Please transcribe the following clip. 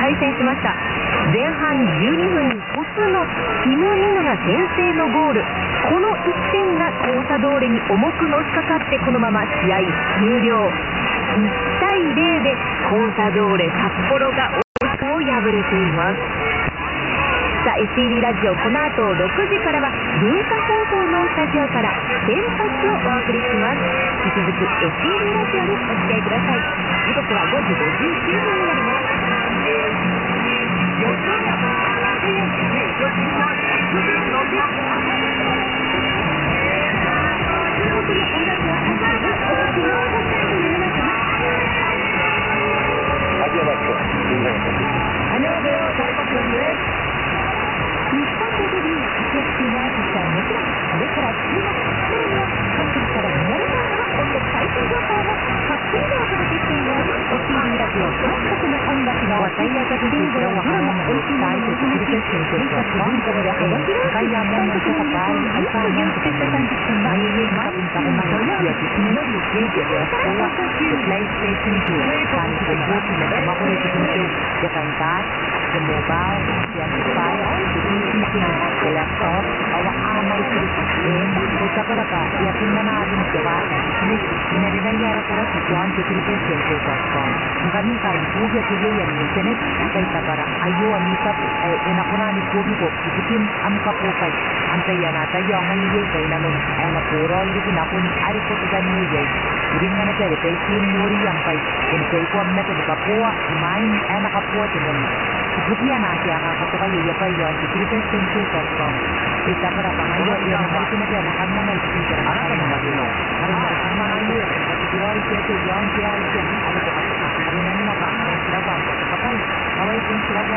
対戦しました。前半12分に鳥栖のキム・ミノが先制のゴール。この1点がコンサドーレに重くのしかかって、このまま試合終了。1対0でコンサドーレ札幌が大きくを破れています。さあ STV ラジオ、この後6時からは文化放送のスタジオから先発をお送りします。引き続き STV ラジオにお付き合いください。時刻は5時59分になります。日本でデビュー活躍中のアーティストはもちろん、それから注目されるの韓国から生まれたのは音楽最新情報もたっぷりとお届けしています。STV ラジオ、韓国の音楽の話題や作品でドラマ、美味しいもののお話、生活文化で幅広い韓国の音楽に愛される30分は毎日土曜日の夜10時から放送中。PlayStation 2 การเป็นผู้ที่มีความรู้สึกที่จะการการthe mobile, the amplifier, the PC, the laptop, our armai Kotakaraka, Yakinanarin Devata, Narinayara to join the Television.com. Kami kay Kuya Tuloy ang internet, kay Takara, ayo ang isap, enakuna ni Kubi ko, ikitin ang kapupay. Antaya na tayo ang mayigay kay namin, ay napuro, ikitin ako ni Ariko Tuganiyay. Hindi nga na tayo, kay Kim Muri ang kay, kay ko ang natin kapuwa, imain, ay nakapuwa tinan. Kemudian nanti akan satu kali ya Pak Yon di Television.com. Kita berapa yang mungkin ada anak mana itu cara apa nama dulu. Karena sama ayo, kita jual itu yang ada apa. Ini nama apa? Berapa?